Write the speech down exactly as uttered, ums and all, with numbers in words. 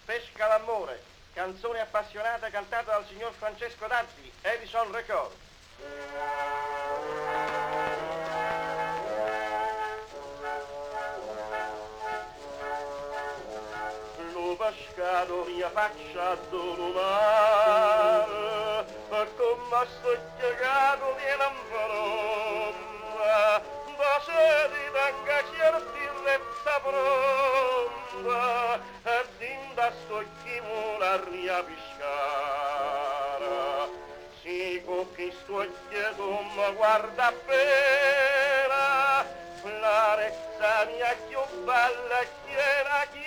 Pesca l'amore, canzone appassionata cantata dal signor Francesco Dazzi, Edison Record. Lo pescato mia faccia dolumare, come sto chiagato di lamparona, da sedi tanga certi retta pronta, e dinda sto chimola ria pescara. Si con chi sto chiedo ma guarda bene, la rezza mia più bella chiera